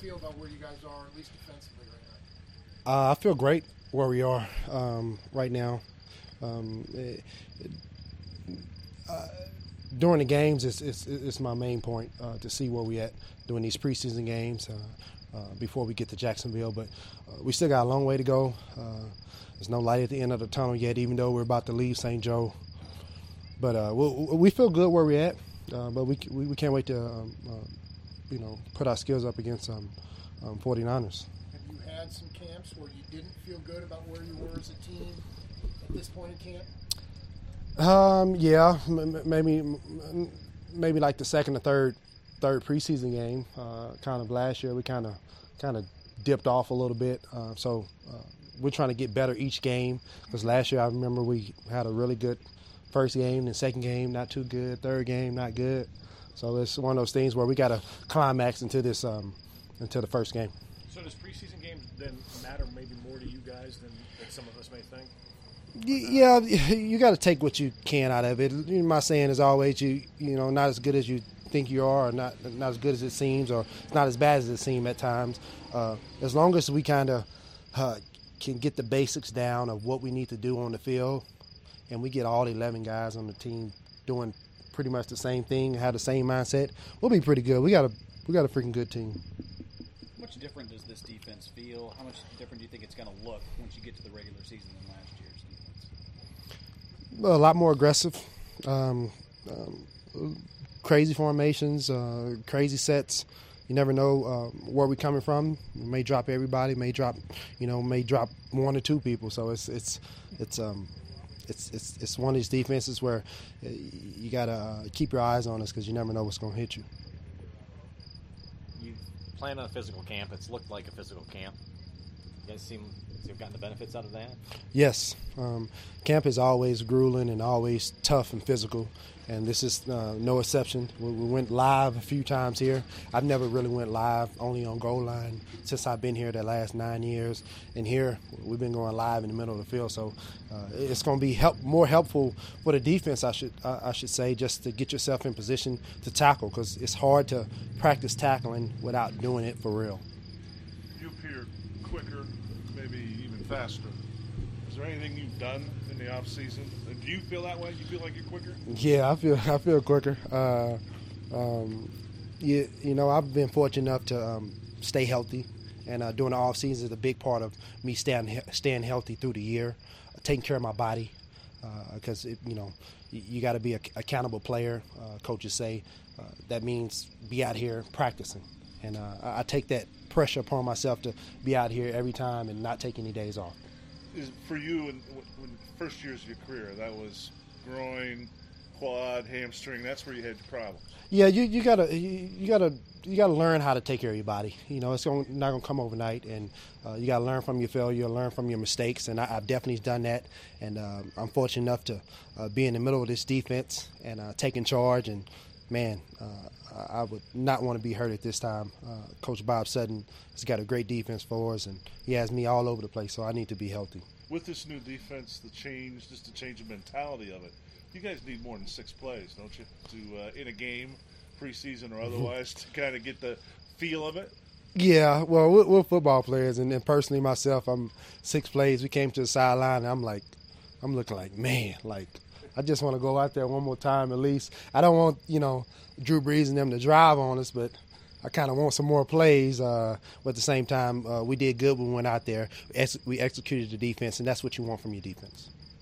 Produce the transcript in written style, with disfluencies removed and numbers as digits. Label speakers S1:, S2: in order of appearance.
S1: feel about where you guys are, at least defensively right now?
S2: I feel great where we are right now. During the games, it's my main point to see where we at during these preseason games before we get to Jacksonville. But we still got a long way to go. There's no light at the end of the tunnel yet, even though we're about to leave St. Joe. But we feel good where we're at. But we can't wait to put our skills up against 49ers.
S1: Have you had some camps where you didn't feel good about where you were as a team at this point in camp?
S2: Yeah, maybe like the second or third preseason game. Kind of last year, we kind of dipped off a little bit. So we're trying to get better each game. Because last year, I remember we had a really good first game, and second game not too good, third game not good. So it's one of those things where we got to climax into this into the first game.
S3: So does preseason games then matter maybe more to you guys than some of us may think?
S2: Yeah, you got to take what you can out of it. My saying is always, not as good as you think you are, or not as good as it seems, or it's not as bad as it seems at times. As long as we kind of can get the basics down of what we need to do on the field, and we get all 11 guys on the team doing pretty much the same thing, have the same mindset, we'll be pretty good. We got a freaking good team.
S4: How much different does this defense feel? How much different do you think it's going to look once you get to the regular season than last year's defense?
S2: A lot more aggressive, crazy formations, crazy sets. You never know where we're coming from. We may drop everybody, may drop one or two people. So it's one of these defenses where you gotta keep your eyes on us because you never know what's going to hit you.
S5: You planned on a physical camp. It's looked like a physical camp. You guys seem to have gotten the benefits out of that?
S2: Yes. Camp is always grueling and always tough and physical, and this is no exception. We went live a few times here. I've never really went live, only on goal line, since I've been here the last 9 years. And here, we've been going live in the middle of the field, so it's going to be more helpful for the defense, I should say, just to get yourself in position to tackle, because it's hard to practice tackling without doing it for real.
S6: You appear quicker, maybe even faster. Is there anything you've done in the off season? Do you feel that way? You feel like you're quicker?
S2: Yeah, I feel quicker. I've been fortunate enough to stay healthy, and during the off season is a big part of me staying healthy through the year, taking care of my body, because you got to be an accountable player. Coaches say that means be out here practicing, and I take that pressure upon myself to be out here every time and not take any days off.
S6: For you, when first years of your career, that was groin, quad, hamstring. That's where you had your problems.
S2: Yeah, you gotta learn how to take care of your body. It's not gonna come overnight, and you gotta learn from your failure, learn from your mistakes, and I've definitely done that. And I'm fortunate enough to be in the middle of this defense and taking charge. And man, I would not want to be hurt at this time. Coach Bob Sutton has got a great defense for us, and he has me all over the place, so I need to be healthy.
S6: With this new defense, the change of mentality of it, you guys need more than 6 plays, don't you, to in a game, preseason or otherwise, to kind of get the feel of it?
S2: Yeah, well, we're football players, and personally myself, I'm 6 plays. We came to the sideline, and I'm looking like, man, I just want to go out there one more time at least. I don't want, Drew Brees and them to drive on us, but I kind of want some more plays. But at the same time, we did good when we went out there. We executed the defense, and that's what you want from your defense.